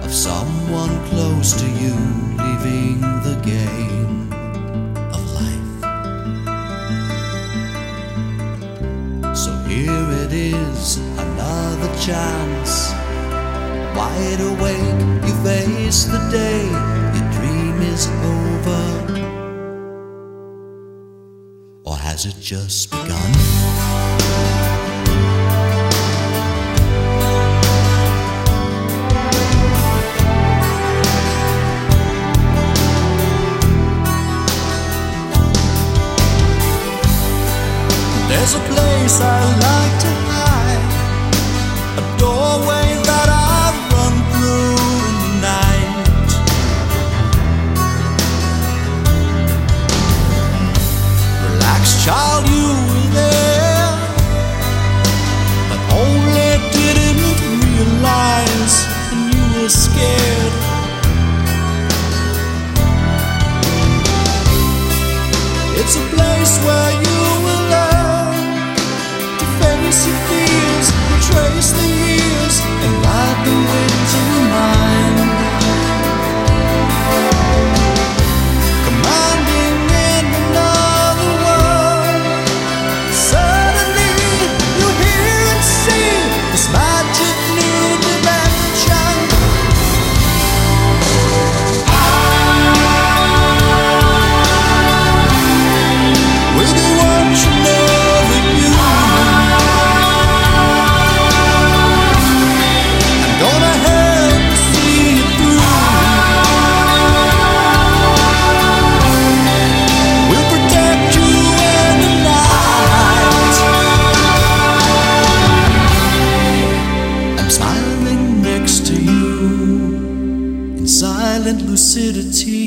of someone close to you leaving the game of life. So here it is, another chance. Wide awake, you face the day, your dream is over. Or has it just begun? There's a place I like to hide, a doorway that I've run through in the night. Relax, child, you were there, but only didn't realize when you were scared. It's a place where you will learn to face your fears, trace the years, and ride the winds of your mind. Commanding in another world, suddenly you hear and see this magic new dimension. With you watching over you, I'm gonna help you see it through. We'll protect you in the night. I'm smiling next to you in silent lucidity.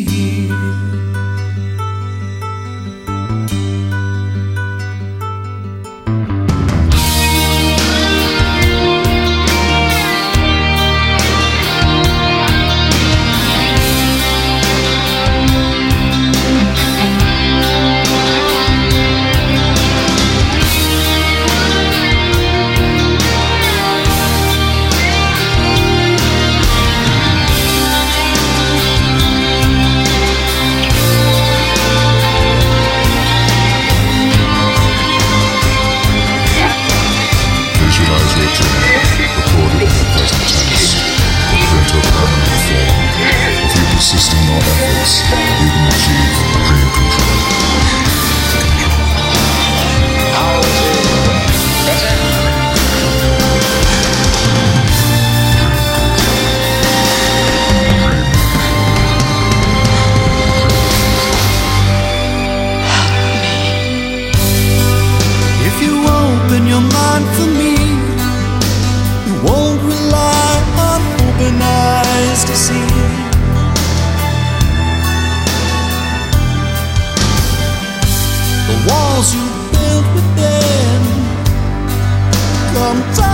Visualize your dream, recorded in the present tense, or put into a permanent form. If you persist in your efforts, you can achieve dream control. If you open your mind for me, you won't rely on open eyes to see. The walls you built within come down.